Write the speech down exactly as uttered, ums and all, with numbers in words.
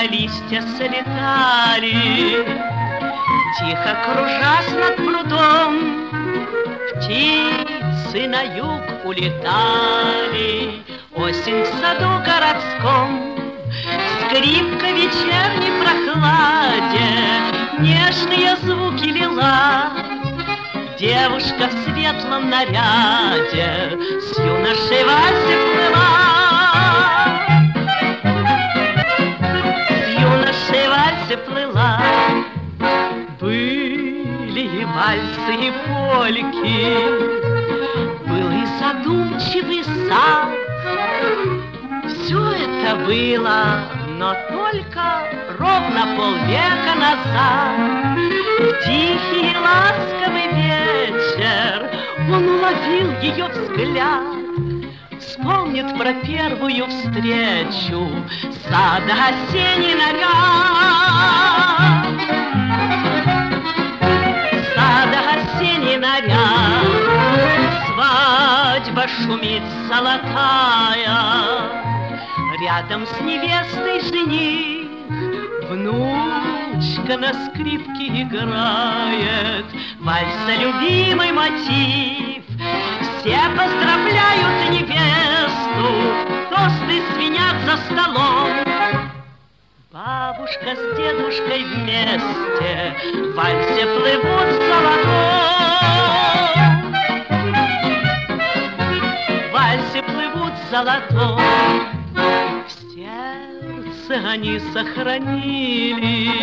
листья слетали, тихо кружась над прудом, птицы на юг улетали. Осень в саду городском, скрипка в вечерней прохладе нежные звуки лила. Девушка в светлом наряде с юношей Васей плыла. С юношей Васей плыла. Были и вальсы, и польки, был и задумчивый сад. Все это было, но только ровно полвека назад. В тихий и ласковый вечер он уловил ее взгляд, вспомнит про первую встречу сада осенний наряд. Сада осенний наряд, свадьба шумит золотая, рядом с невестой жених, внучка на скрипке играет вальса любимый мотив. Все поздравляют невесту, тосты звенят за столом. Бабушка с дедушкой вместе в вальсе плывут в золотом. В вальсе плывут в золотом. В сердце они сохранили